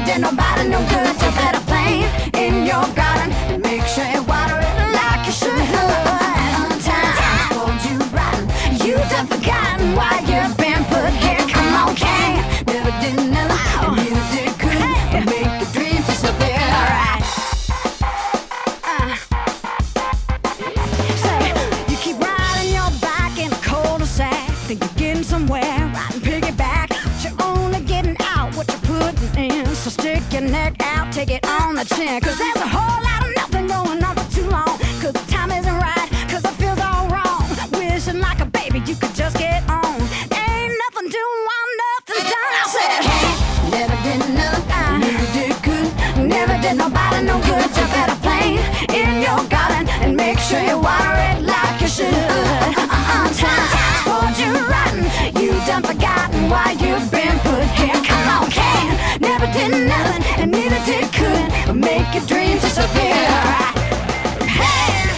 did nobody no good. You better plant in your garden and make sure you water it like you should. On time, told you rotten. You done forgotten why you've been put here. Come on, King. Never did nothing, and neither did good. But make your dreams disappear. Alright. Say, you keep riding your bike in a cul-de-sac. Think you're getting somewhere, riding piggyback. But you're only getting out what you're putting in. So stick your neck out, take it on the chin. Cause there's a whole lot of nothing going on for too long. Cause the time isn't right, cause it feels all wrong. Wishing like a baby you could just get on. Ain't nothing doing while nothing's done. I said, hey, never did nothing, never did good. Never did nobody no good. You better plant in your garden and make sure you water it like you should. On time, spoiled you rotten. You done forgotten why you've been put here. Come on, King. Never did nothing and neither did could. Make your dreams disappear. Hey.